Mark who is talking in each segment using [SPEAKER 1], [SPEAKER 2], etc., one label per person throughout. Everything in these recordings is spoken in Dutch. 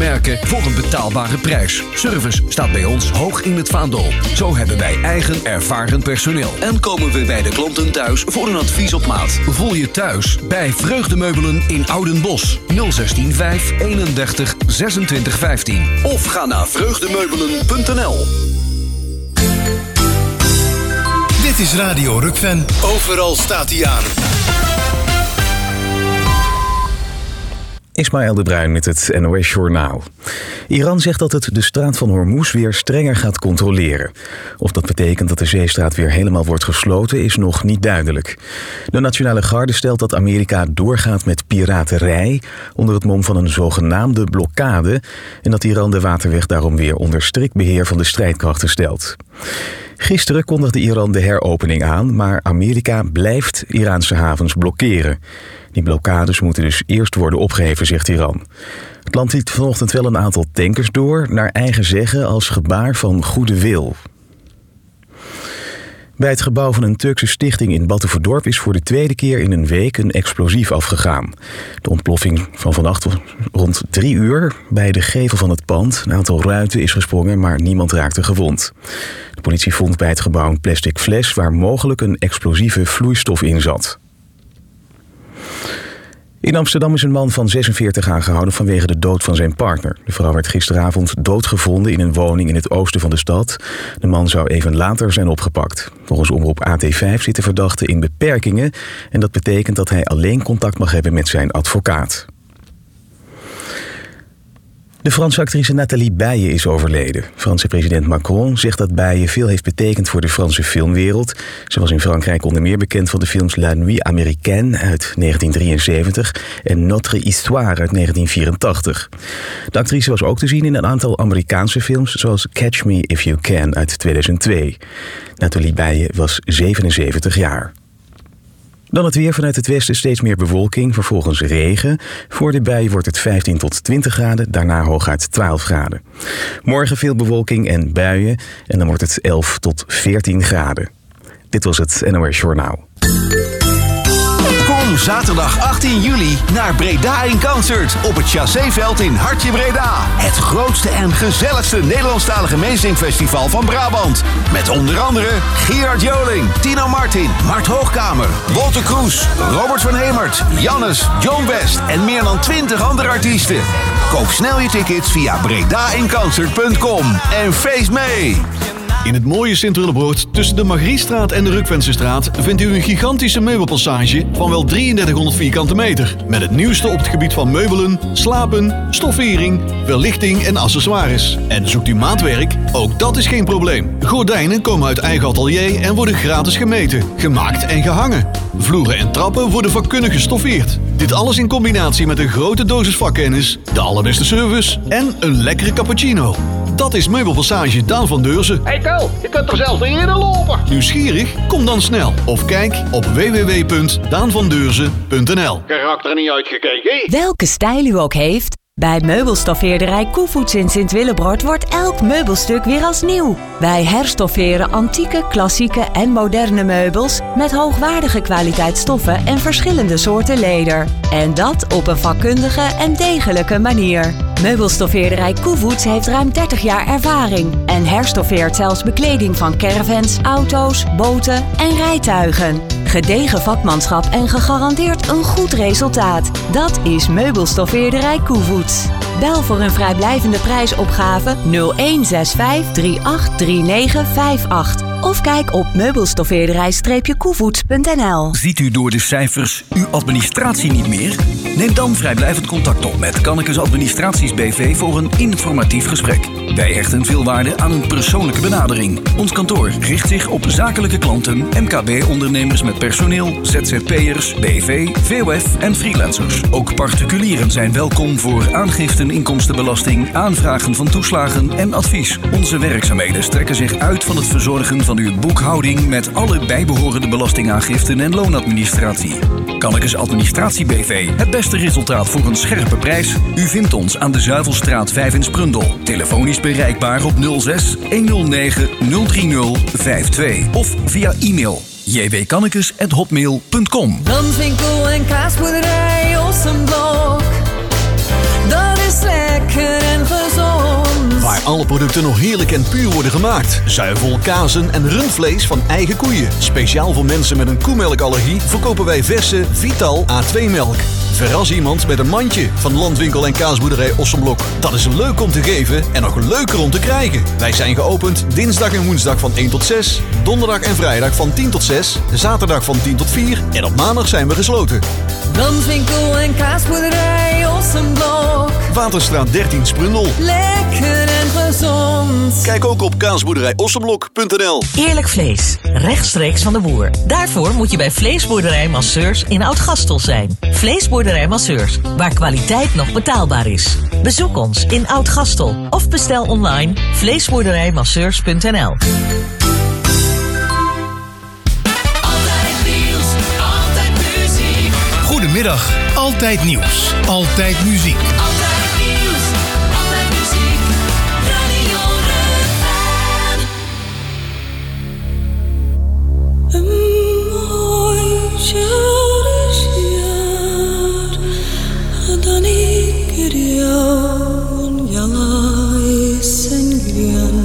[SPEAKER 1] merken voor een betaalbare prijs. Service staat bij ons hoog in het vaandel. Zo hebben wij eigen ervaren personeel. En komen we bij de klanten thuis voor een advies op maat. Voel je thuis bij Vreugdemeubelen in Oudenbosch. 016 5 31 26 15. Of ga naar vreugdemeubelen.nl.
[SPEAKER 2] Dit is Radio Rukven. Overal staat hij aan.
[SPEAKER 3] Ismaël de Bruin met het NOS Journaal. Iran zegt dat het de straat van Hormuz weer strenger gaat controleren. Of dat betekent dat de zeestraat weer helemaal wordt gesloten is nog niet duidelijk. De Nationale Garde stelt dat Amerika doorgaat met piraterij onder het mom van een zogenaamde blokkade en dat Iran de waterweg daarom weer onder strikt beheer van de strijdkrachten stelt. Gisteren kondigde Iran de heropening aan, maar Amerika blijft Iraanse havens blokkeren. Die blokkades moeten dus eerst worden opgeheven, zegt Iran. Het land liet vanochtend wel een aantal tankers door, naar eigen zeggen als gebaar van goede wil. Bij het gebouw van een Turkse stichting in Batuverdorp is voor de tweede keer in een week een explosief afgegaan. De ontploffing van vannacht rond 3 uur bij de gevel van het pand. Een aantal ruiten is gesprongen, maar niemand raakte gewond. De politie vond bij het gebouw een plastic fles waar mogelijk een explosieve vloeistof in zat. In Amsterdam is een man van 46 aangehouden vanwege de dood van zijn partner. De vrouw werd gisteravond doodgevonden in een woning in het oosten van de stad. De man zou even later zijn opgepakt. Volgens omroep AT5 zit de verdachte in beperkingen en dat betekent dat hij alleen contact mag hebben met zijn advocaat. De Franse actrice Nathalie Baye is overleden. Franse president Macron zegt dat Baye veel heeft betekend voor de Franse filmwereld. Ze was in Frankrijk onder meer bekend van de films La Nuit Américaine uit 1973 en Notre Histoire uit 1984. De actrice was ook te zien in een aantal Amerikaanse films, zoals Catch Me If You Can uit 2002. Nathalie Baye was 77 jaar. Dan het weer, vanuit het westen steeds meer bewolking, vervolgens regen. Voor de buien wordt het 15 tot 20 graden, daarna hooguit 12 graden. Morgen veel bewolking en buien en dan wordt het 11 tot 14 graden. Dit was het NOS Journaal.
[SPEAKER 4] Kom zaterdag 18 juli naar Breda in Concert op het Chasséveld in Hartje Breda. Het grootste en gezelligste Nederlandstalige meezingfestival van Brabant. Met onder andere Gerard Joling, Tino Martin, Mart Hoogkamer, Wolter Kroes, Robert van Hemert, Jannes, John West en meer dan 20 andere artiesten. Koop snel je tickets via bredainconcert.com en feest mee!
[SPEAKER 5] In het mooie Sint-Willebroord tussen de Margriestraat en de Rukvensestraat vindt u een gigantische meubelpassage van wel 3300 vierkante meter. Met het nieuwste op het gebied van meubelen, slapen, stoffering, verlichting en accessoires. En zoekt u maatwerk? Ook dat is geen probleem. Gordijnen komen uit eigen atelier en worden gratis gemeten, gemaakt en gehangen. Vloeren en trappen worden vakkundig gestoffeerd. Dit alles in combinatie met een grote dosis vakkennis, de allerbeste service en een lekkere cappuccino. Dat is Meubelpassage Daan van Deurzen.
[SPEAKER 6] Hey Tel, je kunt er zelfs niet in lopen.
[SPEAKER 5] Nieuwsgierig? Kom dan snel. Of kijk op www.daanvandeurzen.nl.
[SPEAKER 6] Karakter er niet uitgekeken.
[SPEAKER 7] Welke stijl u ook heeft, bij meubelstoffeerderij Koevoets in Sint-Willebroord wordt elk meubelstuk weer als nieuw. Wij herstofferen antieke, klassieke en moderne meubels met hoogwaardige kwaliteit stoffen en verschillende soorten leder. En dat op een vakkundige en degelijke manier. Meubelstoffeerderij Koevoets heeft ruim 30 jaar ervaring en herstoffeert zelfs bekleding van caravans, auto's, boten en rijtuigen. Gedegen vakmanschap en gegarandeerd een goed resultaat. Dat is Meubelstoffeerderij Koevoets. Bel voor een vrijblijvende prijsopgave 0165 383958 of kijk op meubelstoffeerderij-koevoets.nl.
[SPEAKER 1] Ziet u door de cijfers uw administratie niet meer? Neem dan vrijblijvend contact op met Kannekes Administraties BV voor een informatief gesprek. Wij hechten veel waarde aan een persoonlijke benadering. Ons kantoor richt zich op zakelijke klanten, MKB-ondernemers met personeel, ZZP'ers, BV, VOF en freelancers. Ook particulieren zijn welkom voor aangiften inkomstenbelasting, aanvragen van toeslagen en advies. Onze werkzaamheden strekken zich uit van het verzorgen van uw boekhouding met alle bijbehorende belastingaangiften en loonadministratie. Kannekes Administratie BV. Het beste resultaat voor een scherpe prijs. U vindt ons aan de Zuivelstraat 5 in Sprundel. Telefonisch bereikbaar op 06 109 030 52 of via e-mail jwkannekes@hotmail.com.
[SPEAKER 8] Landwinkel en kaasboerderij Ossenblok. Dat is lekker en
[SPEAKER 5] alle producten nog heerlijk en puur worden gemaakt. Zuivel, kazen en rundvlees van eigen koeien. Speciaal voor mensen met een koemelkallergie verkopen wij verse Vital A2-melk. Verras iemand met een mandje van Landwinkel en Kaasboerderij Ossenblok. Dat is leuk om te geven en nog leuker om te krijgen. Wij zijn geopend dinsdag en woensdag van 1 tot 6, donderdag en vrijdag van 10 tot 6, zaterdag van 10 tot 4 en op maandag zijn we gesloten.
[SPEAKER 8] Landwinkel en Kaasboerderij Ossenblok.
[SPEAKER 5] Waterstraat 13 Sprundel.
[SPEAKER 8] Lekker en gezond.
[SPEAKER 5] Kijk ook op kaasboerderijossenblok.nl.
[SPEAKER 9] Eerlijk vlees, rechtstreeks van de boer. Daarvoor moet je bij Vleesboerderij Masseurs in Oud-Gastel zijn. Vleesboerderij Masseurs, waar kwaliteit nog betaalbaar is. Bezoek ons in Oud-Gastel of bestel online vleesboerderijmasseurs.nl.
[SPEAKER 2] Goedemiddag, altijd nieuws, altijd muziek.
[SPEAKER 8] Altijd nieuws, altijd muziek. Radio Rukven. Een mooi jaar, dan ik er jou jala is en grien.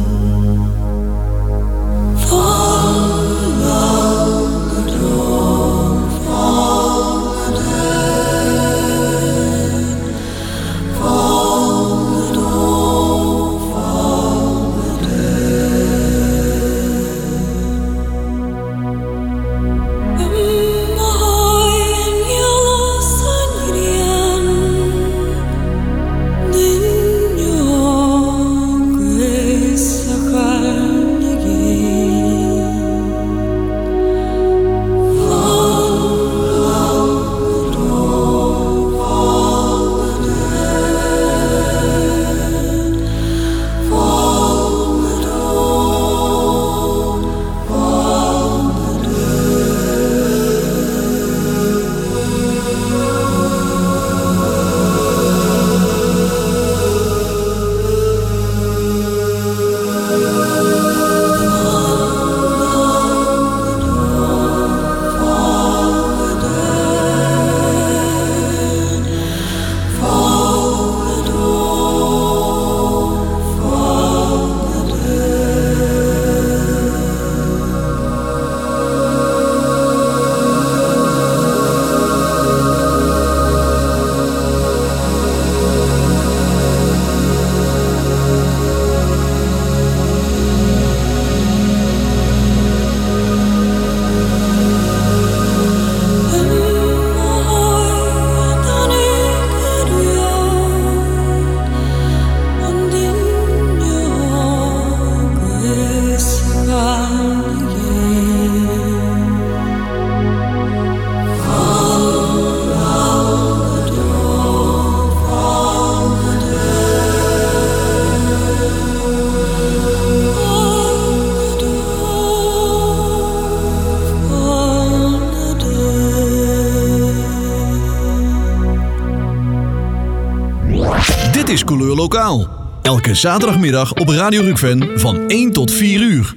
[SPEAKER 5] Dit is Couleur Lokaal. Elke zaterdagmiddag op Radio Rukven van 1 tot 4 uur.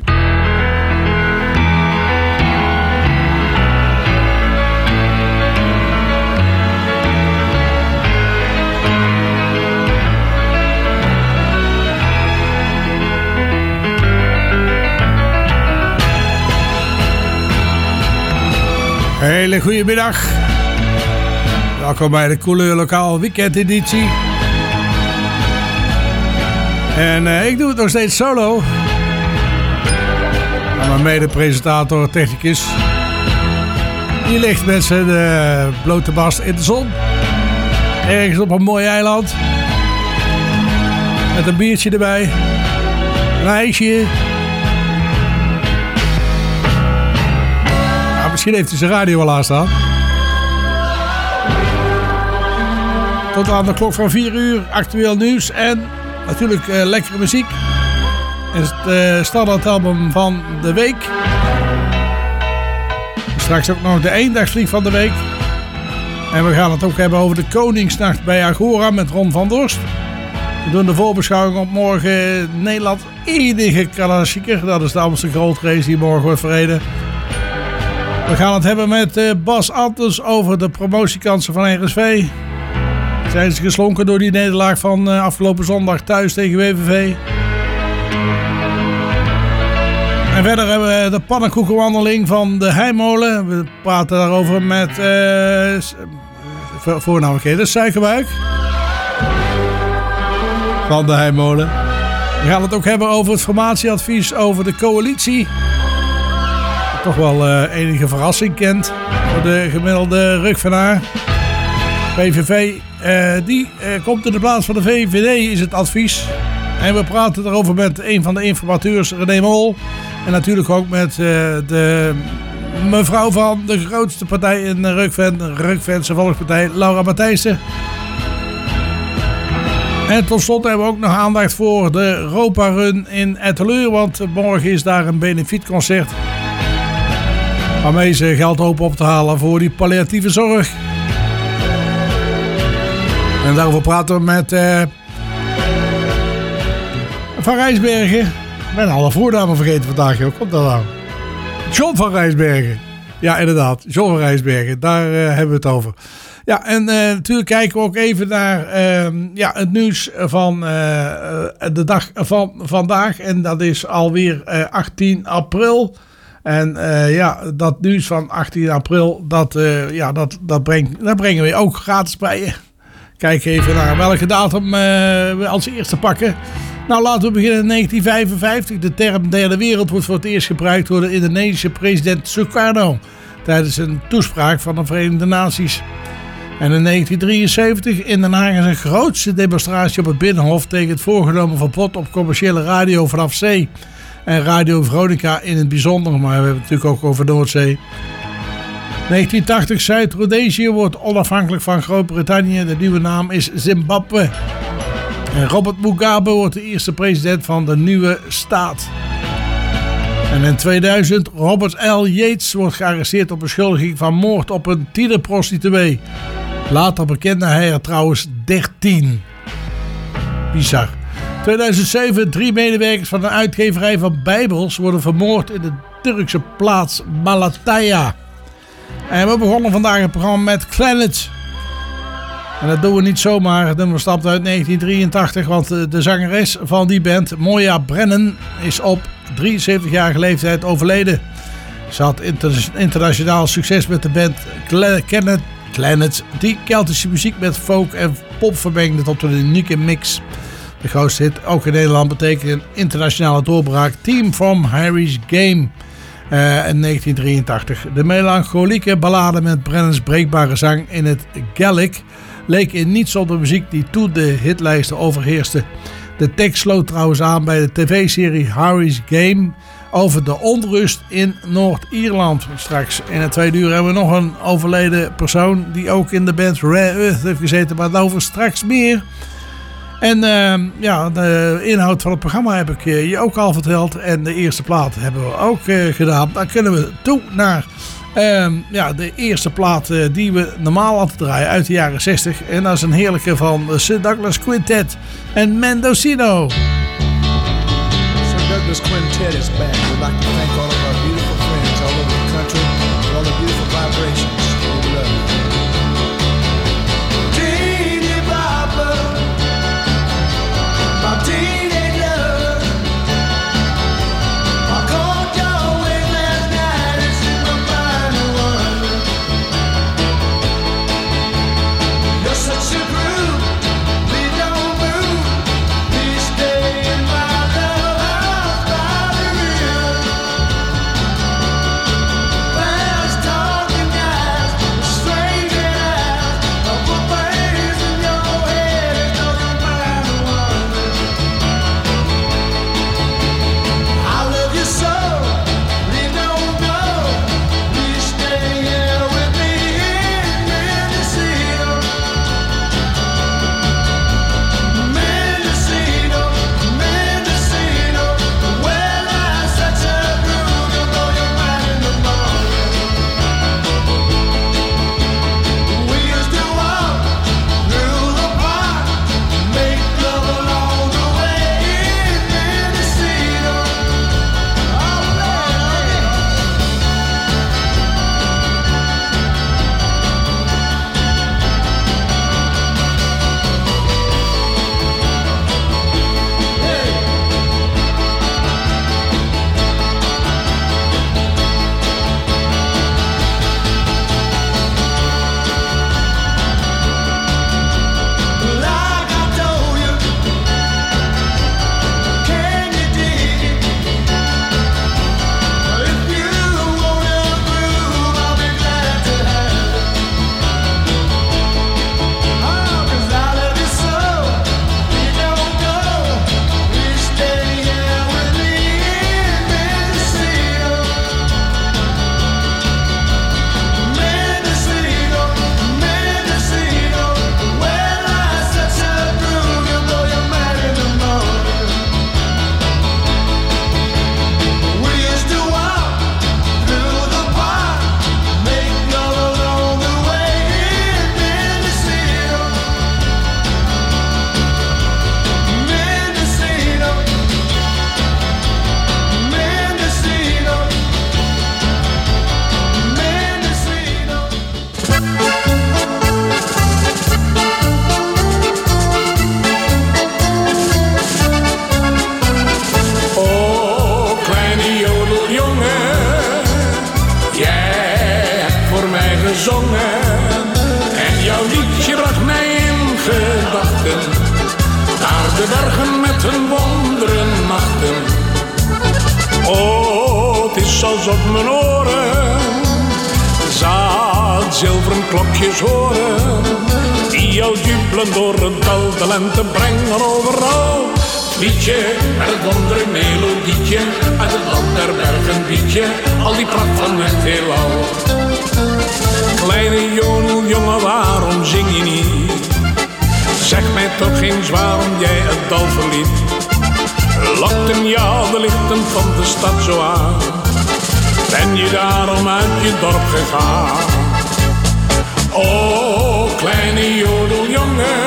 [SPEAKER 10] Hele goede middag. Welkom bij de Couleur Lokaal weekendeditie. En ik doe het nog steeds solo. En mijn mede-presentator, technicus, die ligt met zijn blote bast in de zon. Ergens op een mooi eiland. Met een biertje erbij. Een ijsje. Misschien heeft hij zijn radio al aanstaan. Tot aan de klok van 4 uur actueel nieuws en natuurlijk lekkere muziek. En het standaardalbum van de week. Straks ook nog de eendagsvlieg van de week. En we gaan het ook hebben over de Koningsnacht bij Agora met Ron van Dorst. We doen de voorbeschouwing op morgen Nederland enige klassieker. Dat is de Amsterdam Gold Race die morgen wordt verreden. We gaan het hebben met Bas Antens over de promotiekansen van RSV. Zijn ze geslonken door die nederlaag van afgelopen zondag thuis tegen WVV. En verder hebben we de pannenkoekenwandeling van de Heimolen. We praten daarover met voornaamlijkheden Suikerbuik van de Heimolen. We gaan het ook hebben over het formatieadvies over de coalitie. Toch wel enige verrassing kent voor de gemiddelde Rukvenaar. PVV die komt in de plaats van de VVD is het advies. En we praten erover met een van de informateurs, René Mol. En natuurlijk ook met de mevrouw van de grootste partij in Rukven, Rukvense Volkspartij, Laura Matthijssen. En tot slot hebben we ook nog aandacht voor de Europa Run in Etteleur. Want morgen is daar een benefietconcert. Waarmee ze geld hopen op te halen voor die palliatieve zorg. En daarover praten we met Van Rijsbergen. Ik ben alle voornamen vergeten vandaag. Hoe komt dat nou? John van Rijsbergen. Ja, inderdaad. John van Rijsbergen. Daar hebben we het over. Ja, en natuurlijk kijken we ook even naar het nieuws van de dag van vandaag. En dat is alweer 18 april. En dat nieuws van 18 april, dat brengen we ook gratis bij je. Kijk even naar welke datum we als eerste pakken. Nou, laten we beginnen in 1955. De term derde wereld wordt voor het eerst gebruikt door de Indonesische president Sukarno tijdens een toespraak van de Verenigde Naties. En in 1973 in Den Haag is een grootste demonstratie op het Binnenhof tegen het voorgenomen verbod op commerciële radio vanaf zee. En Radio Veronica in het bijzonder, maar we hebben het natuurlijk ook over Noordzee. 1980 Zuid-Rhodesië wordt onafhankelijk van Groot-Brittannië. De nieuwe naam is Zimbabwe. En Robert Mugabe wordt de eerste president van de nieuwe staat. En in 2000 Robert L. Yates wordt gearresteerd op beschuldiging van moord op een tienerprostituee. Later bekende hij er trouwens 13. Bizar. 2007 3 medewerkers van een uitgeverij van Bijbels worden vermoord in de Turkse plaats Malatya. En we begonnen vandaag het programma met Clannad. En dat doen we niet zomaar. Het nummer stamt uit 1983, want de zangeres van die band, Moya Brennan, is op 73-jarige leeftijd overleden. Ze had internationaal succes met de band Clannad, die Keltische muziek met folk en pop vermengde tot een unieke mix. De grootste hit, ook in Nederland, betekent een internationale doorbraak. Team from Harry's Game in 1983. De melancholieke ballade met Brennans breekbare zang in het Gaelic leek in niets op de muziek die toen de hitlijsten overheerste. De tekst sloot trouwens aan bij de tv-serie Harry's Game over de onrust in Noord-Ierland. Straks in het tweede uur hebben we nog een overleden persoon die ook in de band Rare Earth heeft gezeten, maar daarover straks meer. En de inhoud van het programma heb ik je ook al verteld. En de eerste plaat hebben we ook gedaan. Dan kunnen we toe naar de eerste plaat die we normaal altijd draaien uit de jaren 60. En dat is een heerlijke van de Sir Douglas Quintet en Mendocino.
[SPEAKER 11] Sir Douglas Quintet is back. We'd like to thank all of our beautiful friends all over the country for all the beautiful vibrations. We love you.
[SPEAKER 12] als op mijn oren zaad zilveren klokjes horen, die al jubelen door het dal, de lente brengen overal. Liedje met het wondere melodietje, uit het land der bergen biedje, al die pracht van het heelal. Kleine jodeljongen, waarom zing je niet? Zeg mij toch eens waarom jij het dal verliet. Lokten jou de lichten van de stad zo aan? Ben je daarom uit je dorp gegaan? O, kleine jodeljongen,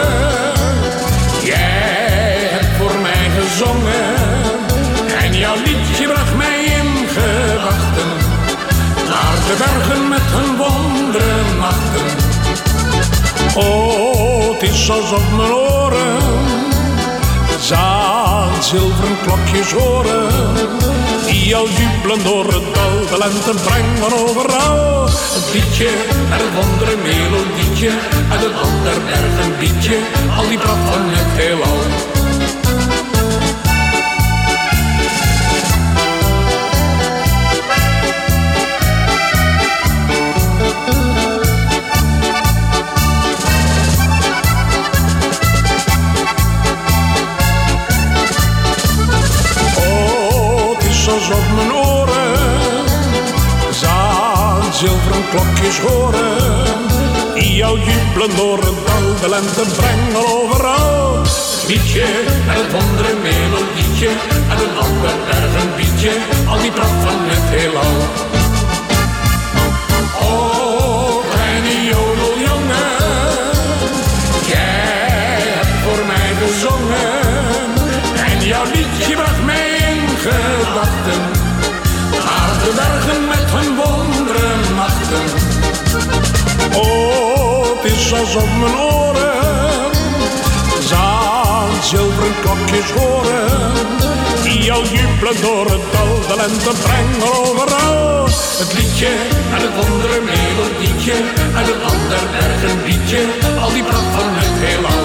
[SPEAKER 12] jij hebt voor mij gezongen en jouw liedje bracht mij in gedachten naar de bergen met hun wondere nachten. O, het is alsof mijn oren zaad zilveren klokjes horen, die al jubelen door het dal, de lente brengen overal. Het liedje en het wondere melodietje, uit het land der bergen biedje, al die pracht van het heelal. Als op mijn oren zaad zilveren klokjes horen, die jou jubelen door het dal, de lente brengen overal. Het liedje en het wondere melodietje, en het land der bergen biedje, al die pracht van het heelal. O, kleine jodeljongen, jij hebt voor mij gezongen en jouw liedje bracht mij gedachten naar de bergen met hun wondere nachten. O, het is alsof mijn oren zaad zilveren klokjes horen, die al jubelen door het dal, de lente brengen overal. Het liedje en het wondere melodietje, en het land der bergen biedje, al die pracht van het heelal.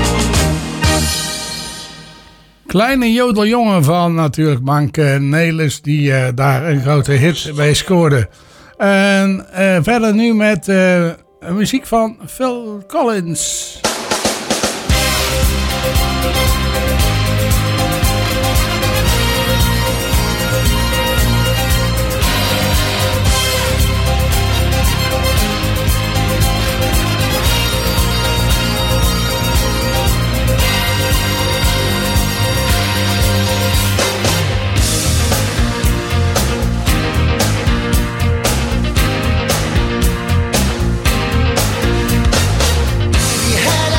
[SPEAKER 10] Kleine jodeljongen van natuurlijk Manke Nelis, die daar een grote hit bij scoorde. En verder nu met muziek van Phil Collins.
[SPEAKER 13] We had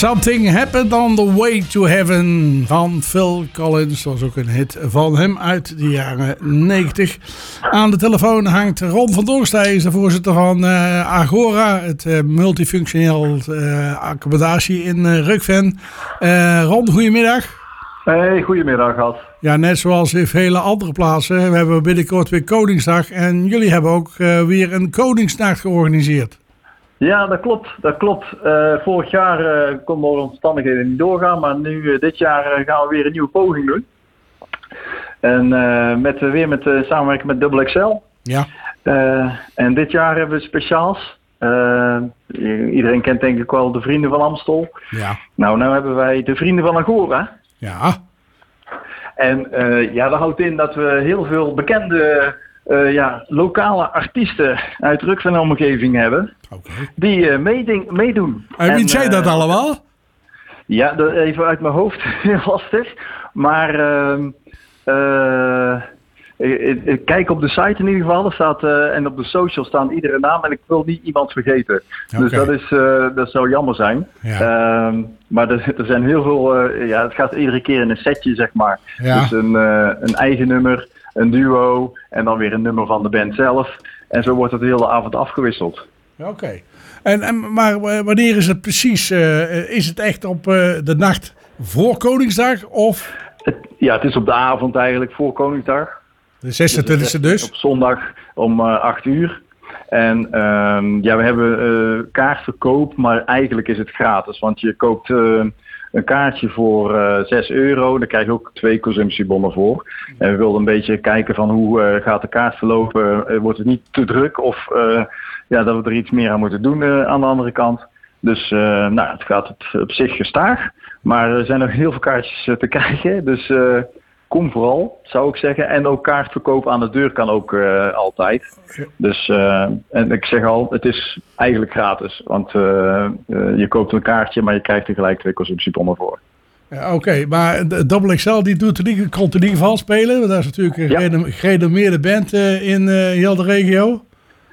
[SPEAKER 10] Something Happened on the Way to Heaven van Phil Collins. Dat was ook een hit van hem uit de jaren 90. Aan de telefoon hangt Ron van Dorst. Hij is de voorzitter van Agora, het multifunctioneel accommodatie in Rukven. Ron, goedemiddag.
[SPEAKER 13] Hey, goedemiddag, Ad.
[SPEAKER 10] Ja, net zoals in vele andere plaatsen. We hebben binnenkort weer Koningsdag. En jullie hebben ook weer een Koningsnacht georganiseerd.
[SPEAKER 13] Ja, dat klopt. Vorig jaar konden de omstandigheden niet doorgaan, maar nu dit jaar gaan we weer een nieuwe poging doen. En met samenwerking met Double XL.
[SPEAKER 10] Ja.
[SPEAKER 13] En dit jaar hebben we speciaals. Iedereen kent denk ik wel de Vrienden van Amstel.
[SPEAKER 10] Ja.
[SPEAKER 13] Nou hebben wij de Vrienden van Agora.
[SPEAKER 10] Ja.
[SPEAKER 13] En dat houdt in dat we heel veel bekende lokale artiesten uit Rukven en omgeving hebben.
[SPEAKER 10] Okay.
[SPEAKER 13] Die meedoen.
[SPEAKER 10] En wie zei dat allemaal?
[SPEAKER 13] Ja, even uit mijn hoofd, heel lastig. Maar ik kijk op de site in ieder geval. Er staat, en op de social staan iedere naam. En ik wil niet iemand vergeten. Okay. Dus dat zou jammer zijn.
[SPEAKER 10] Ja.
[SPEAKER 13] Maar er zijn heel veel... het gaat iedere keer in een setje, zeg maar.
[SPEAKER 10] Ja.
[SPEAKER 13] Dus een eigen nummer, een duo en dan weer een nummer van de band zelf. En zo wordt het de hele avond afgewisseld.
[SPEAKER 10] Oké. Maar wanneer is het precies? Is het echt op de nacht voor Koningsdag? Of?
[SPEAKER 13] Het is op de avond eigenlijk voor Koningsdag.
[SPEAKER 10] De 26e dus?
[SPEAKER 13] Op zondag om 8 uur. En we hebben kaartverkoop, maar eigenlijk is het gratis. Want je koopt een kaartje voor €6. Daar krijg je ook 2 consumptiebonnen voor. En we wilden een beetje kijken van hoe gaat de kaart verlopen. Wordt het niet te druk of dat we er iets meer aan moeten doen aan de andere kant. Dus het gaat op zich gestaag. Maar er zijn nog heel veel kaartjes te krijgen. Dus kom vooral, zou ik zeggen. En ook kaartverkoop aan de deur kan ook altijd. Dus, en ik zeg al, het is eigenlijk gratis. Want je koopt een kaartje, maar je krijgt er gelijk 2 consumptiebonnen voor.
[SPEAKER 10] Ja, Oké, maar de Double XL die komt in ieder geval spelen. Want dat is natuurlijk een gerenommeerde band in heel de regio.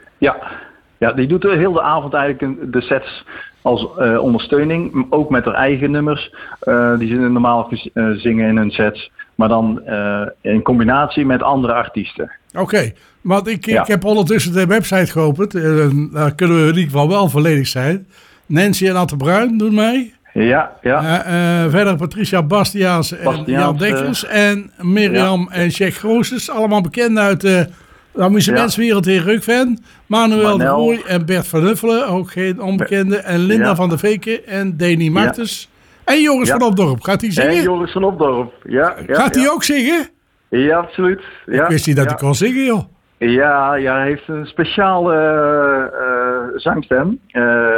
[SPEAKER 13] Ja, die doet heel de avond eigenlijk de sets als ondersteuning. Ook met haar eigen nummers. Die ze normaal zingen in hun sets. Maar dan in combinatie met andere artiesten.
[SPEAKER 10] Oké, want ik heb ondertussen de website geopend. Daar kunnen we in ieder geval wel volledig zijn. Nancy en Atte Bruin doen mee.
[SPEAKER 13] Ja.
[SPEAKER 10] Verder Patricia Bastiaans en Jan Dekkers. En Mirjam en Jack Groosjes. Allemaal bekend uit de amusementswereld in Rukven. Manuel de Rooij en Bert van Huffelen. Ook geen onbekende. En Linda van der Veken en Deni Martens. En Joris van Opdorp. Gaat hij zingen?
[SPEAKER 13] En Joris van Opdorp, ja.
[SPEAKER 10] Gaat hij ook zingen?
[SPEAKER 13] Ja, absoluut. Ja.
[SPEAKER 10] Ik wist niet dat hij kon zingen, joh.
[SPEAKER 13] Ja, hij heeft een speciale zangstem.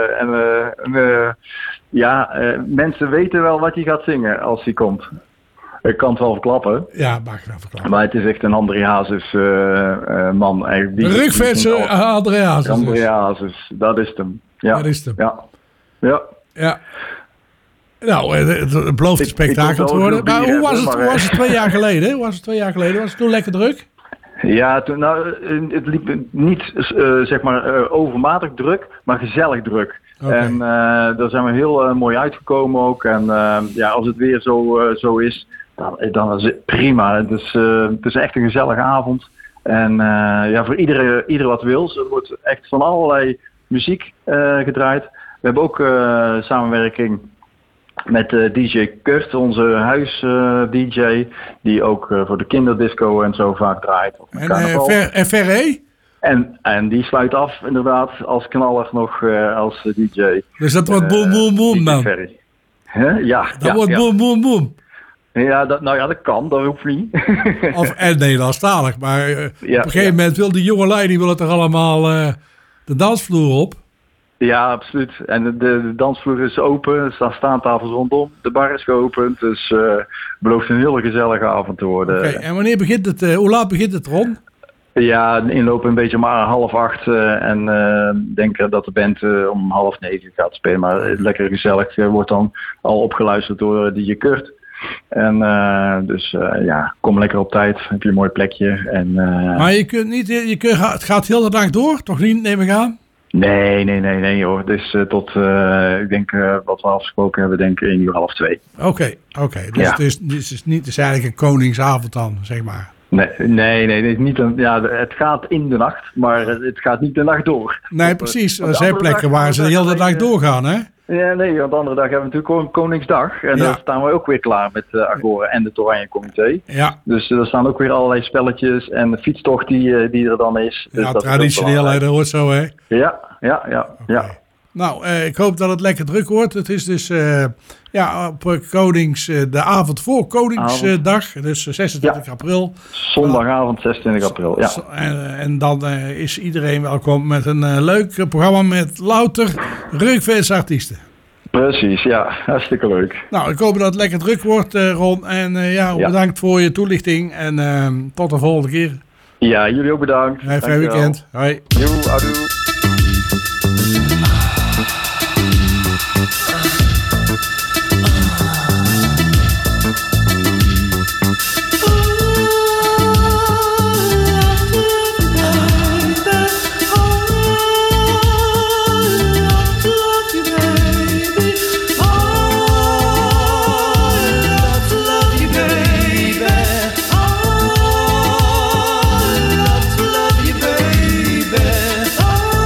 [SPEAKER 13] Mensen weten wel wat hij gaat zingen als hij komt. Ik kan het wel verklappen.
[SPEAKER 10] Ja, mag ik wel verklappen.
[SPEAKER 13] Maar het is echt een André Hazes man.
[SPEAKER 10] Rukvense André Hazes.
[SPEAKER 13] André Hazes, dat is hem. Ja.
[SPEAKER 10] Dat is hem.
[SPEAKER 13] Ja.
[SPEAKER 10] Nou, het belooft een spektakel te worden. Maar hoe was het 2 jaar geleden? Was het toen lekker druk?
[SPEAKER 13] Ja, het liep niet overmatig druk, maar gezellig druk. Okay. En daar zijn we heel mooi uitgekomen ook. En als het weer zo is, dan is het prima. Het is echt een gezellige avond. En voor iedereen wat wil. Er wordt echt van allerlei muziek gedraaid. We hebben ook samenwerking met DJ Kurt, onze huis-DJ, die ook voor de kinderdisco en zo vaak draait.
[SPEAKER 10] En Ferré?
[SPEAKER 13] En die sluit af inderdaad als knaller nog als DJ.
[SPEAKER 10] Dus dat wordt boom boom boom dan?
[SPEAKER 13] Ja.
[SPEAKER 10] Dat wordt boom boom boom?
[SPEAKER 13] Ja, dat kan, dat hoeft niet.
[SPEAKER 10] En Nederlandstalig, maar op een gegeven moment wil die jongelui, die willen toch allemaal de dansvloer op?
[SPEAKER 13] Ja, absoluut. En de dansvloer is open, er staan staantafels rondom, de bar is geopend, dus het belooft een hele gezellige avond te worden.
[SPEAKER 10] Oké, en wanneer begint het, hoe laat begint het, Ron?
[SPEAKER 13] Ja, de inloop een beetje maar 7:30 en denk dat de band om 8:30 gaat spelen, maar lekker gezellig wordt dan al opgeluisterd door DJ Kurt. En kom lekker op tijd, heb je een mooi plekje. En,
[SPEAKER 10] maar je kunt niet, het gaat heel de dag door, toch niet, neem ik aan?
[SPEAKER 13] Nee hoor. Dus tot, ik denk wat we afgesproken hebben, denk ik 1 uur, half 2.
[SPEAKER 10] Oké. Dus het is eigenlijk een koningsavond dan, zeg maar.
[SPEAKER 13] Nee, het is niet het gaat in de nacht, maar het gaat niet de nacht door.
[SPEAKER 10] Nee, precies. Er zijn plekken waar ze de hele dag doorgaan, hè?
[SPEAKER 13] Ja, nee, want de andere dag hebben we natuurlijk gewoon Koningsdag. En dan staan we ook weer klaar met Agora en het Oranje Comité.
[SPEAKER 10] Ja.
[SPEAKER 13] Dus er staan ook weer allerlei spelletjes en de fietstocht die er dan is. Dus
[SPEAKER 10] ja,
[SPEAKER 13] dat
[SPEAKER 10] traditioneel, dat hoort zo, hè?
[SPEAKER 13] Ja.
[SPEAKER 10] Nou, ik hoop dat het lekker druk wordt. Het is dus op de avond voor Koningsdag, dus 26 april.
[SPEAKER 13] Zondagavond 26 april, ja.
[SPEAKER 10] En dan is iedereen welkom met een leuk programma met louter Rukfans-artiesten.
[SPEAKER 13] Precies, ja. Hartstikke leuk.
[SPEAKER 10] Nou, ik hoop dat het lekker druk wordt, Ron. En bedankt voor je toelichting. En tot de volgende keer.
[SPEAKER 13] Ja, jullie ook bedankt.
[SPEAKER 10] Fijn weekend. Hoi.
[SPEAKER 13] Adieu.
[SPEAKER 8] Oh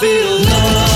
[SPEAKER 8] feel love.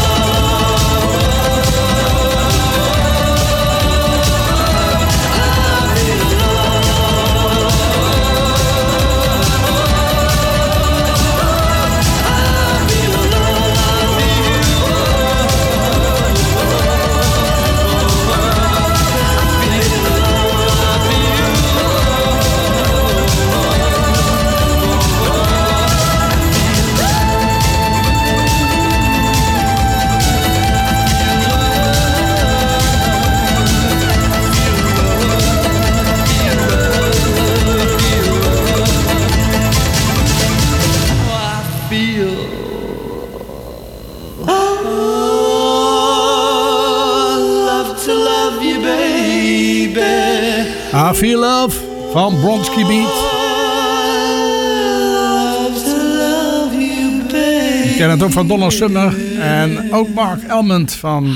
[SPEAKER 10] I Feel Love van Bronski Beat. Ik ken het ook van Donna Summer en ook Mark Elmond van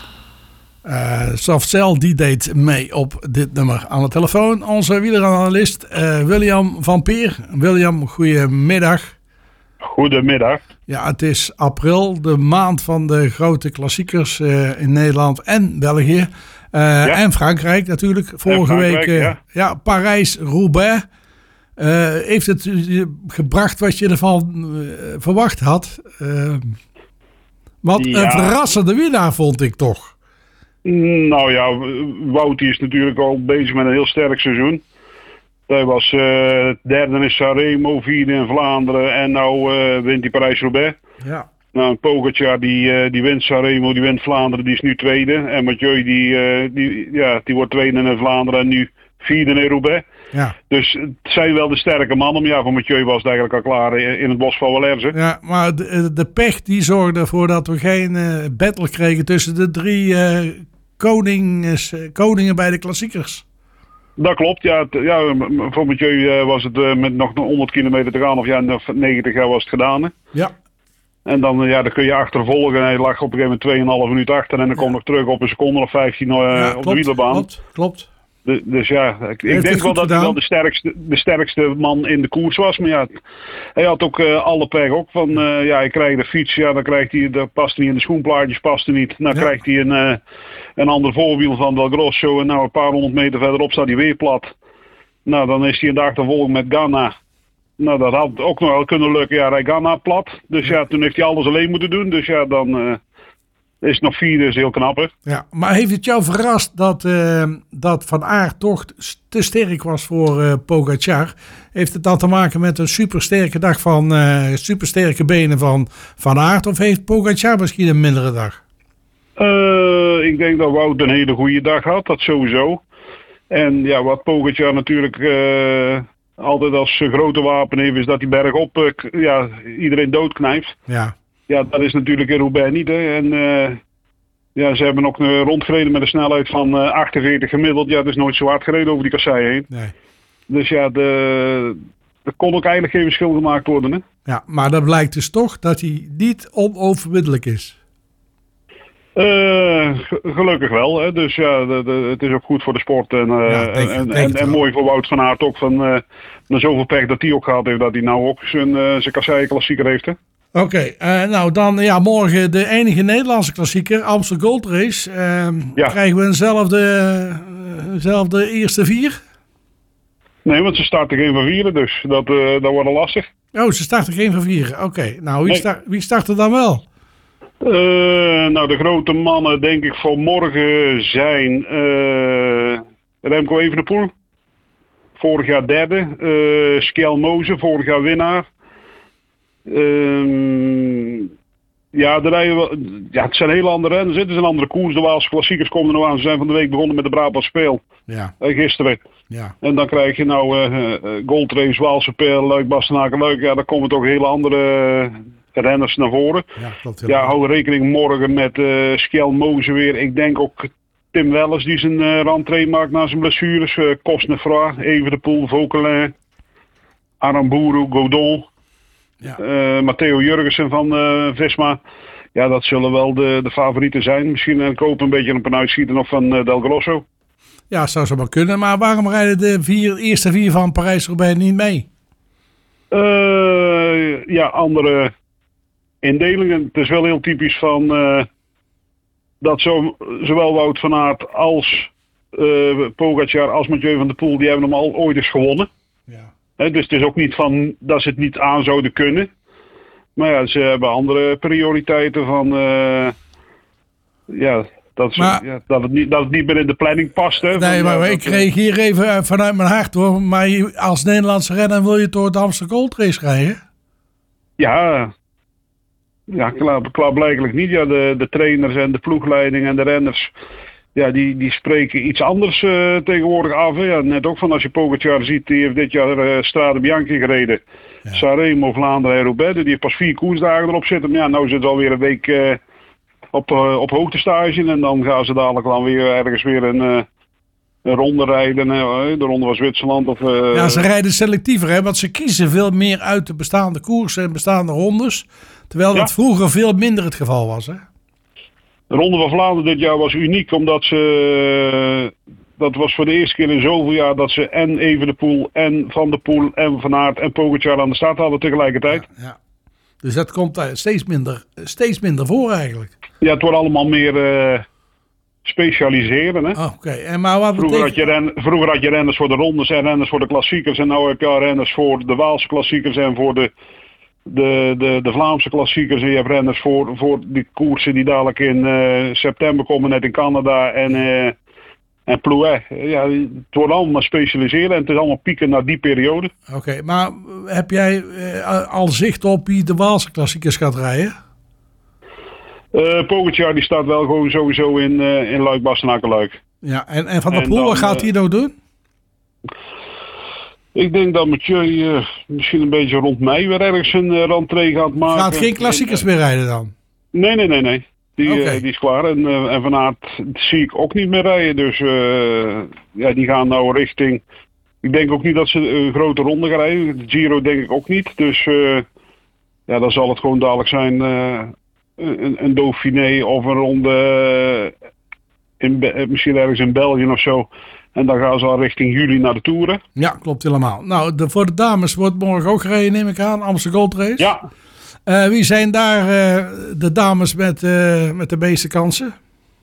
[SPEAKER 10] Soft Cell. Die deed mee op dit nummer. Aan de telefoon onze wieleranalist William van Peer. William, goedemiddag.
[SPEAKER 14] Goedemiddag.
[SPEAKER 10] Ja, het is april, de maand van de grote klassiekers in Nederland en België. En Frankrijk natuurlijk. Vorige week Parijs-Roubaix. Heeft het gebracht wat je ervan verwacht had? Wat een verrassende winnaar vond ik toch.
[SPEAKER 14] Nou ja, Wout is natuurlijk al bezig met een heel sterk seizoen. Hij was derde in Sanremo, vierde in Vlaanderen en nou wint hij Parijs-Roubaix.
[SPEAKER 10] Ja.
[SPEAKER 14] Nou, Pogacar die wint Sanremo, die wint Vlaanderen, die is nu tweede. En Mathieu die wordt tweede in Vlaanderen en nu vierde in Roubaix.
[SPEAKER 10] Ja.
[SPEAKER 14] Dus het zijn wel de sterke mannen. Maar ja, voor Mathieu was het eigenlijk al klaar in het bos van Valerze.
[SPEAKER 10] Ja, maar de pech die zorgde ervoor dat we geen battle kregen tussen de drie koningen bij de klassiekers.
[SPEAKER 14] Dat klopt, ja. Voor Mathieu was het met nog 100 kilometer te gaan of 90 jaar was het gedaan. Hè?
[SPEAKER 10] Ja.
[SPEAKER 14] En dan kun je achtervolgen. Hij lag op een gegeven moment 2,5 minuut achter. En dan komt nog terug op een seconde of 15 op de wielerbaan.
[SPEAKER 10] Klopt.
[SPEAKER 14] Dus ja, ik denk wel dat hij wel de sterkste man in de koers was. Maar ja, hij had ook alle pech ook. Van hij krijgt de fiets, dan krijgt hij, dat past niet in de schoenplaatjes, past er niet. Dan krijgt hij een ander voorwiel van Del Grosso. En nou een paar honderd meter verderop staat hij weer plat. Nou, dan is hij een dag te volgen met Ganna. Nou, dat had ook nog wel kunnen lukken. Ja, hij Ganna plat. Dus ja, toen heeft hij alles alleen moeten doen. Dus ja, dan is nog vierde, is heel knap, hè.
[SPEAKER 10] Ja, maar heeft het jou verrast dat Van Aert toch te sterk was voor Pogacar? Heeft het dan te maken met een supersterke dag van supersterke benen van Aert? Of heeft Pogacar misschien een mindere dag?
[SPEAKER 14] Ik denk dat Wout een hele goede dag had, dat sowieso. En ja, wat Pogacar natuurlijk altijd als grote wapen heeft, is dat hij bergop iedereen doodknijpt.
[SPEAKER 10] Ja.
[SPEAKER 14] Ja, dat is natuurlijk in Roubaix niet. Hè. En ze hebben ook rondgereden met een snelheid van 48 gemiddeld. Ja, dat is nooit zo hard gereden over die kassei heen.
[SPEAKER 10] Nee.
[SPEAKER 14] Dus ja, er kon ook eigenlijk geen verschil gemaakt worden. Hè.
[SPEAKER 10] Ja, maar dat blijkt dus toch dat hij niet onoverwinnelijk is.
[SPEAKER 14] Gelukkig wel. Hè. Dus ja, het is ook goed voor de sport. En mooi voor Wout van Aert ook. Van zoveel pech dat hij ook gehad heeft. Dat hij nou ook zijn kassei klassieker heeft. Hè.
[SPEAKER 10] Oké, nou dan morgen de enige Nederlandse klassieker, Amstel Gold Race. Krijgen we eenzelfde eerste vier?
[SPEAKER 14] Nee, want ze starten geen van vieren, dus dat wordt lastig.
[SPEAKER 10] Oh, ze starten geen van vieren. Oké, nou wie start er dan wel?
[SPEAKER 14] Nou, de grote mannen denk ik voor morgen zijn Remco Evenepoel. Vorig jaar derde. Skjel Moze, vorig jaar winnaar. Het zijn hele andere renners. Het is een andere koers. De Waalse klassiekers komen er nog aan. Ze zijn van de week begonnen met de Brabant Speel.
[SPEAKER 10] Ja.
[SPEAKER 14] Gisteren.
[SPEAKER 10] Ja.
[SPEAKER 14] En dan krijg je Gold Race, Waalse Pijl, Luik, Bastenaken, Luik. Ja, dan komen toch hele andere renners naar voren.
[SPEAKER 10] Ja,
[SPEAKER 14] hou rekening morgen met Skjel Moze weer. Ik denk ook Tim Wellens die zijn rentree maakt na zijn blessures. Cosnefroid, Evenepoel, Vauquelin, Aramburu, Godon.
[SPEAKER 10] Ja.
[SPEAKER 14] Matteo Jurgensen van Visma. Ja, dat zullen wel de favorieten zijn. Misschien ik hoop een beetje een uitschieter nog van Del Grosso.
[SPEAKER 10] Ja, zou zo maar kunnen. Maar waarom rijden de eerste vier van Parijs-Roubaix niet mee?
[SPEAKER 14] Andere indelingen. Het is wel heel typisch van dat zowel Wout van Aert als Pogacar als Mathieu van der Poel, die hebben hem al ooit eens gewonnen. Ja. Dus het is ook niet van dat ze het niet aan zouden kunnen. Maar ja, ze hebben andere prioriteiten van dat het niet meer in de planning past. Hè,
[SPEAKER 10] nee, maar ik reageer even vanuit mijn hart hoor. Maar als Nederlandse renner wil je door de Amsterdam Gold Race rijden?
[SPEAKER 14] Ja, klaarblijkelijk niet. Ja, de trainers en de ploegleiding en de renners, ja, die spreken iets anders tegenwoordig af. Hè. Ja, net ook van als je Pogacar ziet, die heeft dit jaar Strade Bianchi gereden. Ja. Sanremo, Vlaanderen en Roubaix. Die heeft pas 4 koersdagen erop zitten. Maar ja, nou zit het alweer een week op hoogtestage. En dan gaan ze dadelijk dan weer ergens weer een ronde rijden. De ronde van Zwitserland.
[SPEAKER 10] Ja, ze rijden selectiever, hè, want ze kiezen veel meer uit de bestaande koersen en bestaande rondes. Terwijl dat vroeger veel minder het geval was, hè?
[SPEAKER 14] De Ronde van Vlaanderen dit jaar was uniek, omdat dat was voor de eerste keer in zoveel jaar dat ze en Evenepoel en Van der Poel en Van Aert en Pogacar aan de start hadden tegelijkertijd.
[SPEAKER 10] Ja. Dus dat komt steeds minder voor eigenlijk.
[SPEAKER 14] Ja, het wordt allemaal meer specialiseren. Hè?
[SPEAKER 10] Oké. En maar wat
[SPEAKER 14] vroeger had je renners voor de rondes en renners voor de klassiekers. En nu heb je renners voor de Waalse klassiekers en voor de Vlaamse klassiekers. En je hebt renners voor die koersen die dadelijk in september komen, net in Canada en Plouay. Ja, het wordt allemaal specialiseren en het is allemaal pieken naar die periode.
[SPEAKER 10] Oké, maar heb jij al zicht op wie de Waalse klassiekers gaat rijden?
[SPEAKER 14] Pogacar die staat wel gewoon sowieso in Luik, Bastenaken, Luik.
[SPEAKER 10] Ja, en Van der Poel, wat gaat hij nou doen?
[SPEAKER 14] Ik denk dat Mathieu misschien een beetje rond mei weer ergens een rentree gaat maken.
[SPEAKER 10] Gaat geen klassiekers meer rijden dan?
[SPEAKER 14] Nee. Die is klaar. En Van Aert zie ik ook niet meer rijden. Dus die gaan nou richting... Ik denk ook niet dat ze een grote ronde gaan rijden. De Giro denk ik ook niet. Dus dan zal het gewoon dadelijk zijn een Dauphiné of een ronde misschien ergens in België of zo. En dan gaan ze al richting juli naar de Toeren.
[SPEAKER 10] Ja, klopt helemaal. Nou, voor de dames wordt morgen ook gereden, neem ik aan. Amsterdam Gold Race.
[SPEAKER 14] Ja.
[SPEAKER 10] Wie zijn daar de dames met de meeste kansen?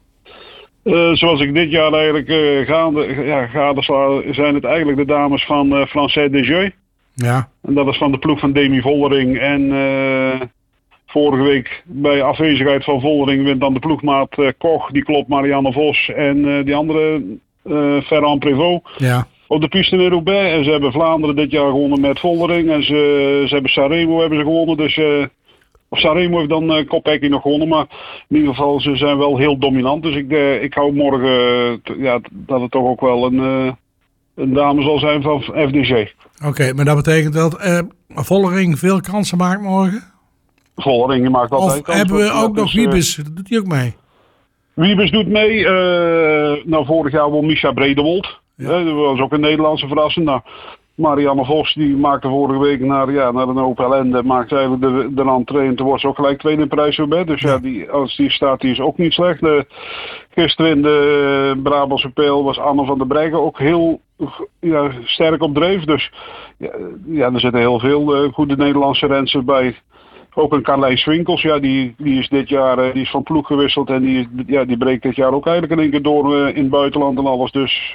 [SPEAKER 14] Zoals ik dit jaar eigenlijk gadesla, zijn het eigenlijk de dames van Français Desjeux.
[SPEAKER 10] Ja.
[SPEAKER 14] En dat is van de ploeg van Demi Vollering. En vorige week bij afwezigheid van Vollering wint dan de ploegmaat Koch. Die klopt Marianne Vos en die andere Ferrand Prévost.
[SPEAKER 10] Ja.
[SPEAKER 14] Op de piste in Roubaix. En ze hebben Vlaanderen dit jaar gewonnen met Vollering. En ze hebben Sanremo gewonnen. Dus Sanremo heeft dan Kopecky nog gewonnen. Maar in ieder geval, ze zijn wel heel dominant. Dus ik hou morgen dat het toch ook wel een dame zal zijn van FDG.
[SPEAKER 10] Oké, maar dat betekent dat Vollering veel kansen maakt morgen?
[SPEAKER 14] Vollering maakt altijd kansen.
[SPEAKER 10] Hebben we ook nog Wiebes? Dat doet hij ook mee?
[SPEAKER 14] Wiebes doet mee. Vorig jaar won Misha Bredewold. Ja. Dat was ook een Nederlandse verrassing. Nou, Marianne Vos die maakte vorige week naar een Opel Ende. Maakte eigenlijk de rentree en toen was ze ook gelijk tweede in Parijs-Roubaix. Dus als die staat, die is ook niet slecht. Gisteren in de Brabantse Pijl was Anne van der Breggen ook heel sterk op dreef. Dus er zitten heel veel goede Nederlandse rensters bij. Ook een Carlijn Swinkels, die is dit jaar die is van ploeg gewisseld en die breekt dit jaar ook eigenlijk in één keer door in het buitenland en alles. Dus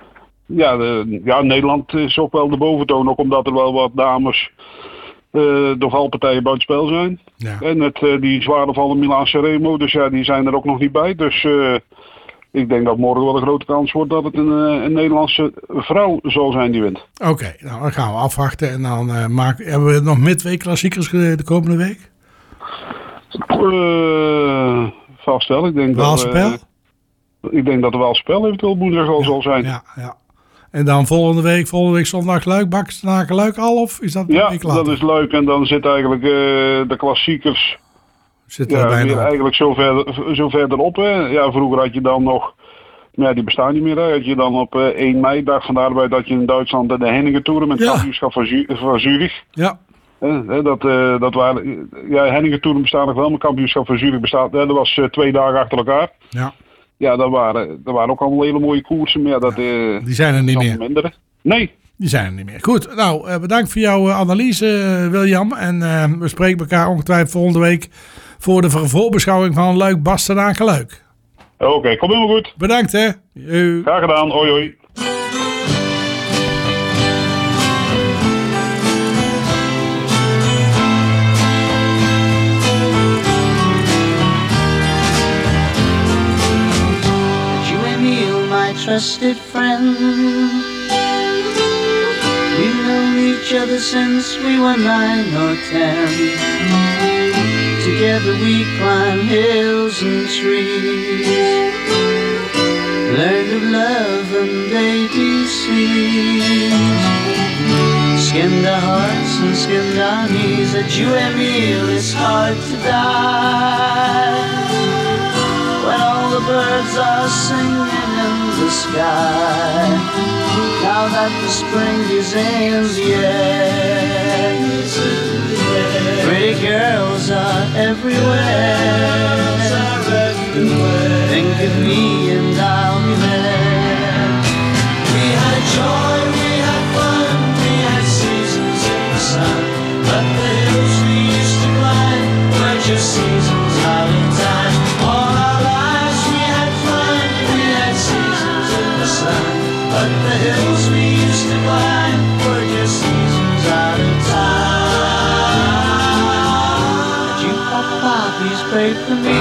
[SPEAKER 14] Nederland is ook wel de boventoon, ook omdat er wel wat dames door valpartijen buitenspel zijn.
[SPEAKER 10] Ja.
[SPEAKER 14] En met die zware val in Milaan-Sanremo, dus die zijn er ook nog niet bij. Dus ik denk dat morgen wel een grote kans wordt dat het een Nederlandse vrouw zal zijn die wint.
[SPEAKER 10] Oké, nou dan gaan we afwachten en dan hebben we nog midweek klassiekers de komende week?
[SPEAKER 14] Vast wel. Ik denk dat de Waalspel eventueel woensdag al zal zijn.
[SPEAKER 10] Ja. En dan volgende week zondag Luik, Bastenaken, Luik al, of is dat een week later?
[SPEAKER 14] Dat is leuk en dan zit eigenlijk de klassiekers eigenlijk zo verderop. Hè. Ja, vroeger had je dan nog, die bestaan niet meer. Hè. Had je dan op 1 mei, dag van de arbeid, dat je in Duitsland de Henningen Tour met het kampioenschap van Zurich.
[SPEAKER 10] Ja.
[SPEAKER 14] Dat waren, Henningen Tour bestaat nog wel, maar kampioenschap van Zurich bestaat. Dat was 2 dagen achter elkaar.
[SPEAKER 10] Ja.
[SPEAKER 14] Ja, dat waren ook allemaal hele mooie koersen. Maar die
[SPEAKER 10] zijn er niet meer.
[SPEAKER 14] Minder. Nee,
[SPEAKER 10] Die zijn er niet meer. Goed, nou, bedankt voor jouw analyse, William. En we spreken elkaar ongetwijfeld volgende week voor de voorbeschouwing van Luik Bastenaken Luik.
[SPEAKER 14] Oké, komt helemaal goed.
[SPEAKER 10] Bedankt, hè.
[SPEAKER 14] Graag gedaan. Hoi, hoi.
[SPEAKER 15] Trusted friend, we've known each other since we were 9 or 10. Together we climbed hills and trees, learned of love and ABCs, skinned our hearts and skinned our knees. At you and me, it's hard to die when all the birds are singing in the sky. Now that the spring is in the air, pretty girls are everywhere. Think of me and I'll be there. We had joy, we had fun, we had seasons in the sun, but the hills we used to climb were just seasons out of time. All our lives we had fun, we had seasons in the sun, but the hills we used to climb were just seasons out of time. Did you, Papa, please pray for me?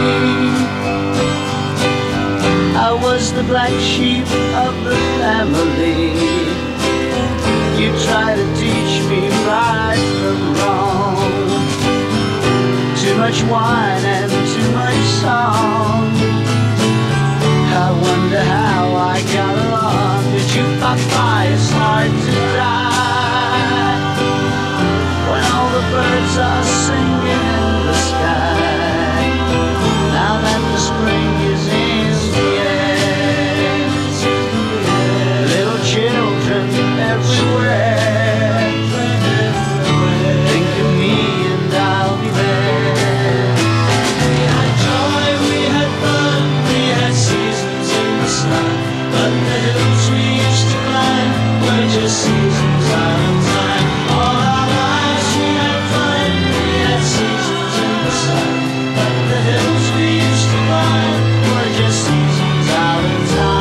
[SPEAKER 15] I was the black sheep of the family. You tried to teach me right from wrong. Too much wine and too much song. I wonder how I got along. Did you, Papa, it's hard to die when all the birds are singing in the sky. Now that the spring is in the air, little children everywhere, think of me and I'll be there. We had joy, we had fun, we had seasons in the sun, but the hills we used to climb were just seasons out of time. All our lives we had fun, we had seasons in the sun, but the hills we used to climb were just seasons out of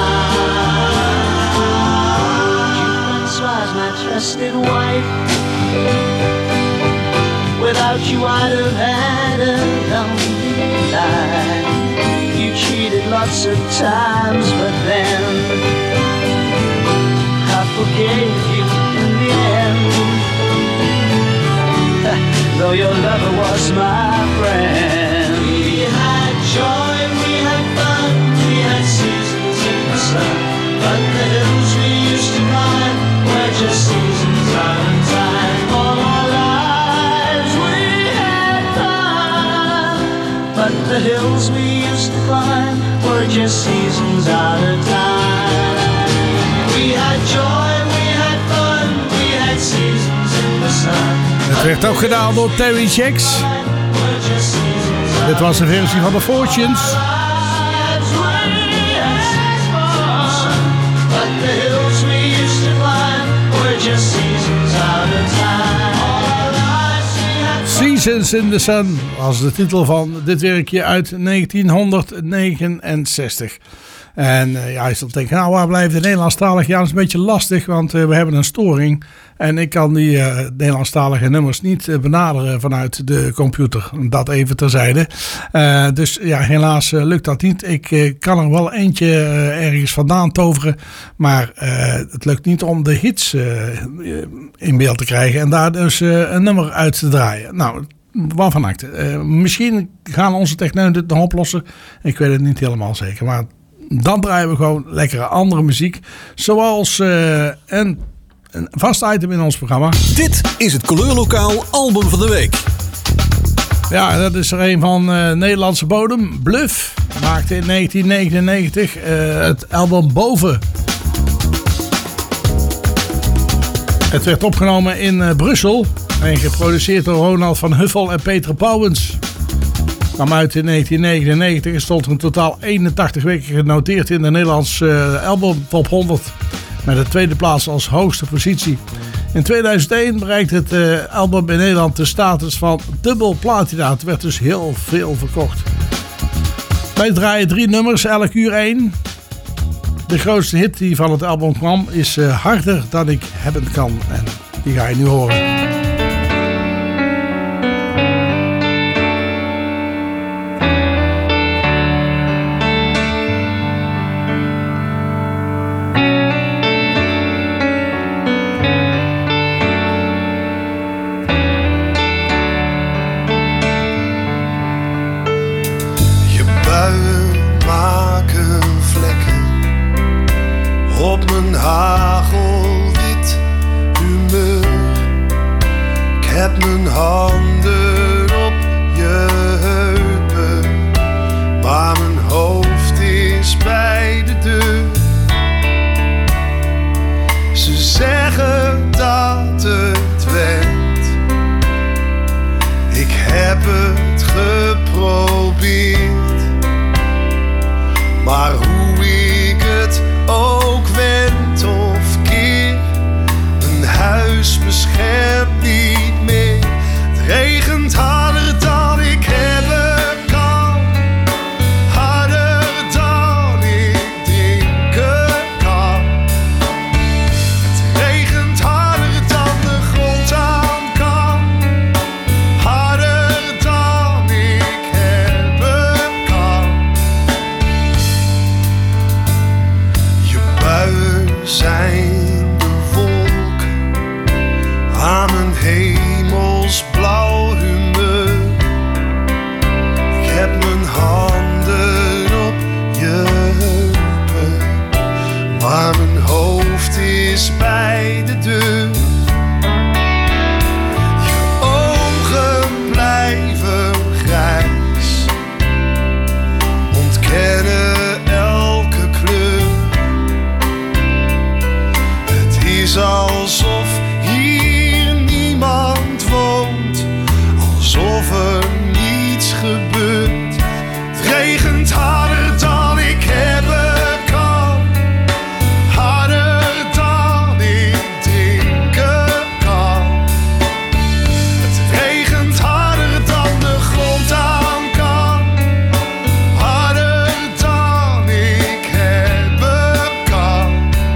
[SPEAKER 15] time. You once was my trusted wife. Without you I'd have had a lonely life. You cheated lots of times, but then I forgave you in the end. Though your lover was my friend. We had joy, we had fun, we had seasons in the sun, but the hills we used to climb were just seasons out of time. All our lives we had fun, but the hills we used to climb were just seasons out of time. We had joy, we had fun, we had seasons in the sun.
[SPEAKER 10] Het werd ook gedaan door Terry Jacks. Dit was een versie van de Fortunes. Seasons in the Sun was de titel van dit werkje uit 1969. En je zult denken, nou waar blijft de Nederlandstalig? Ja, dat is een beetje lastig, want we hebben een storing. En ik kan die Nederlandstalige nummers niet benaderen vanuit de computer. Dat even terzijde. Dus ja, helaas lukt dat niet. Ik kan er wel eentje ergens vandaan toveren. Maar het lukt niet om de hits in beeld te krijgen. En daar dus een nummer uit te draaien. Nou, waarvan acte. Misschien gaan onze techneuten dit nog oplossen. Ik weet het niet helemaal zeker. Maar dan draaien we gewoon lekkere andere muziek. Zoals een vast item in ons programma.
[SPEAKER 5] Dit is het Kleurlokaal album van de week.
[SPEAKER 10] Ja, dat is er een van Nederlandse bodem. Bluff maakte in 1999 het album Boven. Het werd opgenomen in Brussel en geproduceerd door Ronald van Huffel en Peter Pauwens. Kwam uit in 1999 en stond in totaal 81 weken genoteerd in de Nederlandse album Top 100. Met de tweede plaats als hoogste positie. In 2001 bereikte het album in Nederland de status van dubbel platina. Het werd dus heel veel verkocht. Wij draaien 3 nummers, elk uur 1. De grootste hit die van het album kwam is Harder dan ik hebben kan. En die ga je nu horen.
[SPEAKER 16] Hagelwit humeur. Ik heb mijn handen op je heupen, maar mijn hoofd is bij de deur. Ze zeggen dat het went. Ik heb het geprobeerd, maar hoe ik het ook wend of keer, mijn huis beschermt niet meer. Het regent harder dan ik hebben kan, harder dan ik drinken kan. Het regent harder dan de grond aan kan, harder dan ik hebben kan. Je buien zijn de wolk aan mijn hemelsblauw humeur. Ik heb mijn handen op je heupen, maar mijn hoofd is bij de deur. Je ogen blijven grijs, ontkennen elke kleur. Het is alsof hier niemand woont, alsof er niets gebeurt. Het regent harder dan ik hebben kan, harder dan ik drinken kan. Het regent harder dan de grond aan kan, harder dan ik hebben kan.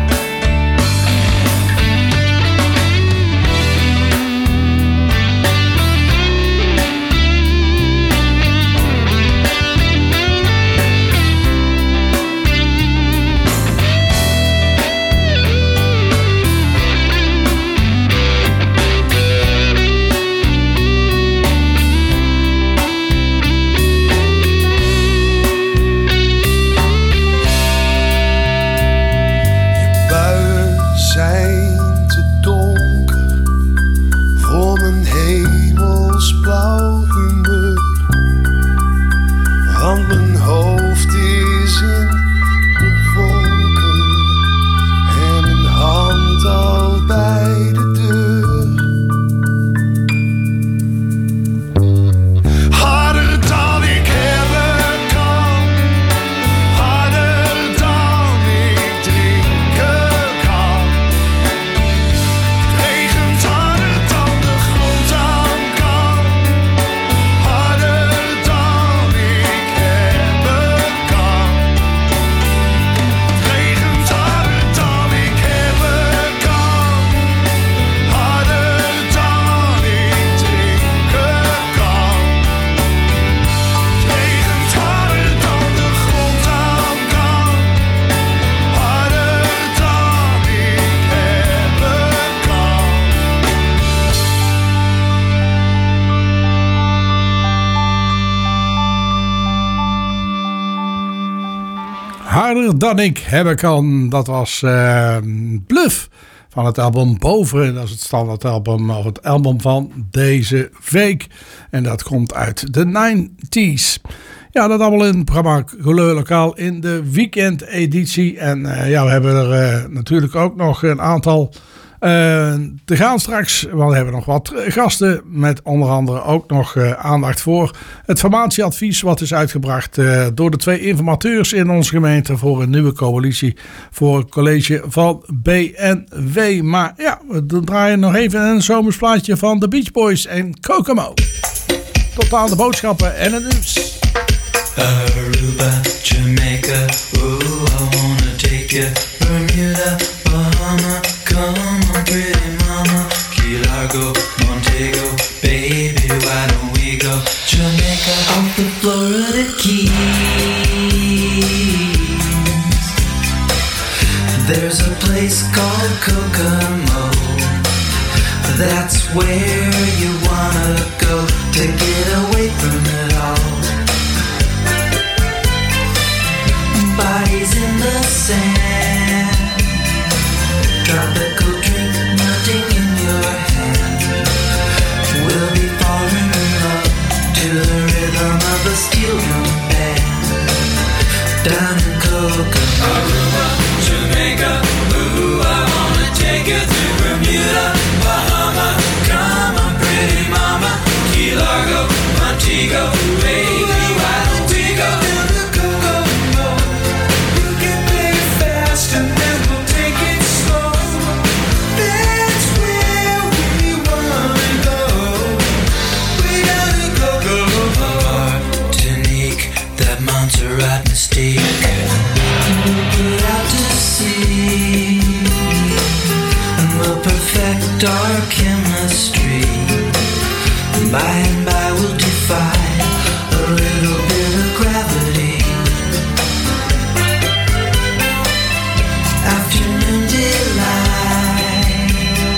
[SPEAKER 16] Buien zijn te donker voor mijn hemelsblauw humeur, want mijn hoofd is in de wolken en mijn hand al bij de deur. Harder dan ik hebben kan, harder dan ik drinken kan. Het regent harder dan de grond aan kan, harder dan ik hebben kan. Het regent harder dan ik hebben kan, harder dan ik drinken kan. Het regent harder dan de grond aan kan, harder dan ik hebben kan.
[SPEAKER 10] Harder dan ik hebben kan. Dat was Bluff van het album Boven. Dat is het standaardalbum of het album van deze week. En dat komt uit de 90s. Ja, dat allemaal in het programma Geleur Lokaal in de weekendeditie. En ja, we hebben er natuurlijk ook nog een aantal Er gaan straks, we hebben nog wat gasten met onder andere ook nog aandacht voor het formatieadvies wat is uitgebracht door de 2 informateurs in onze gemeente voor een nieuwe coalitie voor het college van BNW. Maar ja, we draaien nog even een zomersplaatje van de Beach Boys en Kokomo. Tot aan de boodschappen en het nieuws.
[SPEAKER 17] Aruba, Jamaica, ooh, I wanna take you. Bermuda, Bahama, come on, pretty mama. Key Largo, Montego, baby, why don't we go? Jamaica, off the Florida Keys. There's a place called Kokomo. That's where you wanna go to get away from it all. Bodies in the sand, tropical drink melting in your hand. We'll be falling in love to the rhythm of a steel drum band. Down in Kokomo, Aruba, Jamaica, ooh, I wanna take you to Bermuda, Bahama, come on, pretty mama, Key Largo, Montego, baby, why don't we go to the Kokomo? You can play fast and then we'll take it slow. That's where we wanna go. We gotta go. Martinique, that Montserrat mystique. We'll put out to sea and we'll perfect our chemistry. By and by we'll defy a little bit of gravity. Afternoon delight,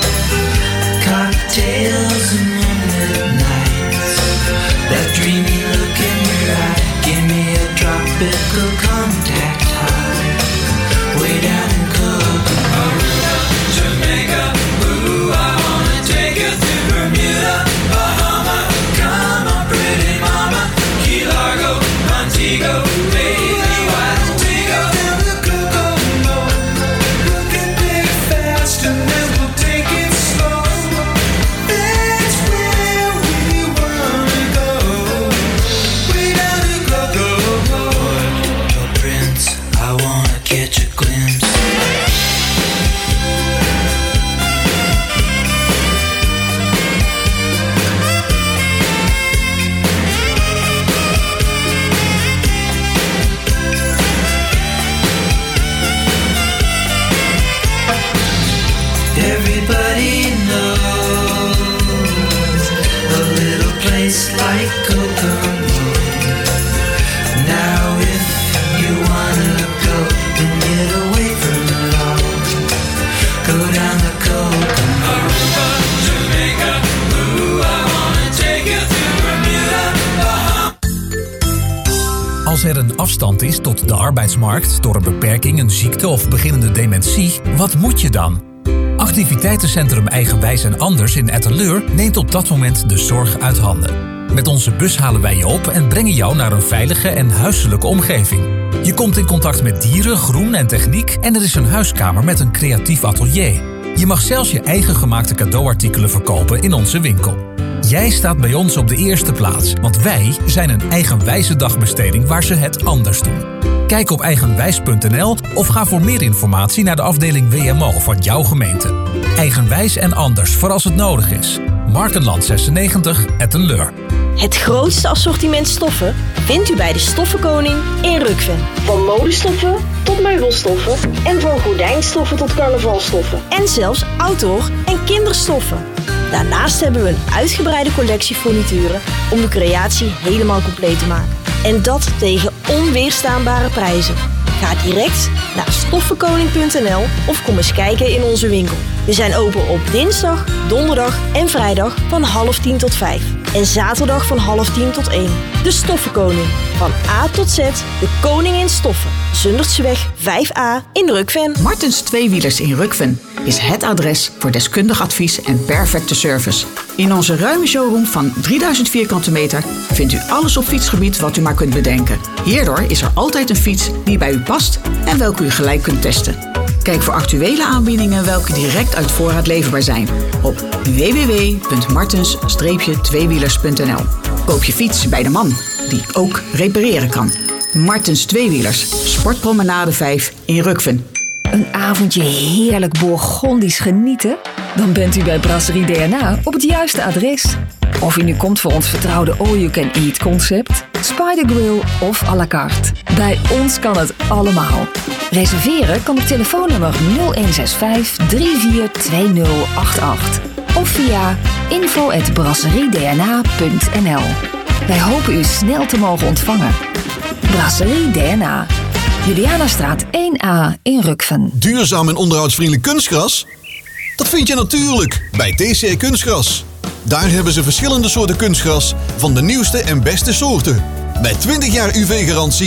[SPEAKER 17] cocktails and moonlit nights. That dreamy look in your eye, give me a tropical contact high. Way down in Kokomo, Jamaica, ooh, I wanna take you to Bermuda, Bahama, come on, pretty mama, Key Largo, Montego, baby, why don't we go down to Kokomo? We can play fast and then we'll take it slow. That's where we wanna go. We gotta go. Puerto Prince, I wanna catch a glimpse. Everybody knows a little place like Kokomo. Now if you wanna go and get away from it all, go down the Kokomo. Aruba, Jamaica, ooh, I wanna take you to Bermuda, Bahama.
[SPEAKER 18] Als er een afstand is tot de arbeidsmarkt door een beperking, een ziekte of beginnende dementie, wat moet je dan? Activiteitencentrum Eigenwijs en Anders in Etteleur neemt op dat moment de zorg uit handen. Met onze bus halen wij je op en brengen jou naar een veilige en huiselijke omgeving. Je komt in contact met dieren, groen en techniek en er is een huiskamer met een creatief atelier. Je mag zelfs je eigen gemaakte cadeauartikelen verkopen in onze winkel. Jij staat bij ons op de eerste plaats, want wij zijn een eigenwijze dagbesteding waar ze het anders doen. Kijk op eigenwijs.nl of ga voor meer informatie naar de afdeling WMO van jouw gemeente. Eigenwijs en Anders voor als het nodig is. Markenland 96, Etteleur.
[SPEAKER 19] Het grootste assortiment stoffen vindt u bij de Stoffenkoning in Rukven. Van modestoffen tot meubelstoffen en van gordijnstoffen tot carnavalstoffen. En zelfs outdoor- en kinderstoffen. Daarnaast hebben we een uitgebreide collectie furnituren om de creatie helemaal compleet te maken. En dat tegen onweerstaanbare prijzen. Ga direct naar stoffenkoning.nl of kom eens kijken in onze winkel. We zijn open op dinsdag, donderdag en vrijdag van 9:30 tot 5. En zaterdag van 9:30 tot 1. De Stoffenkoning. Van A tot Z, de koning in stoffen. Zundertseweg 5A in Rukven.
[SPEAKER 20] Martens Tweewielers in Rukven is het adres voor deskundig advies en perfecte service. In onze ruime showroom van 3000 vierkante meter vindt u alles op fietsgebied wat u maar kunt bedenken. Hierdoor is er altijd een fiets die bij u past en welke u gelijk kunt testen. Kijk voor actuele aanbiedingen welke direct uit voorraad leverbaar zijn op www.martens-tweewielers.nl. Koop je fiets bij de man, die ook repareren kan. Martens Tweewielers, Sportpromenade 5 in Rukven.
[SPEAKER 21] Een avondje heerlijk Bourgondisch genieten? Dan bent u bij Brasserie DNA op het juiste adres. Of u nu komt voor ons vertrouwde all-you-can-eat concept, Spider Grill of à la carte. Bij ons kan het allemaal. Reserveren kan op telefoonnummer 0165 342088 of via info@brasseriedna.nl. Wij hopen u snel te mogen ontvangen. Brasserie DNA. Julianastraat 1A in Rukven.
[SPEAKER 5] Duurzaam en onderhoudsvriendelijk kunstgras? Dat vind je natuurlijk bij TC Kunstgras. Daar hebben ze verschillende soorten kunstgras van de nieuwste en beste soorten. Met 20 jaar UV-garantie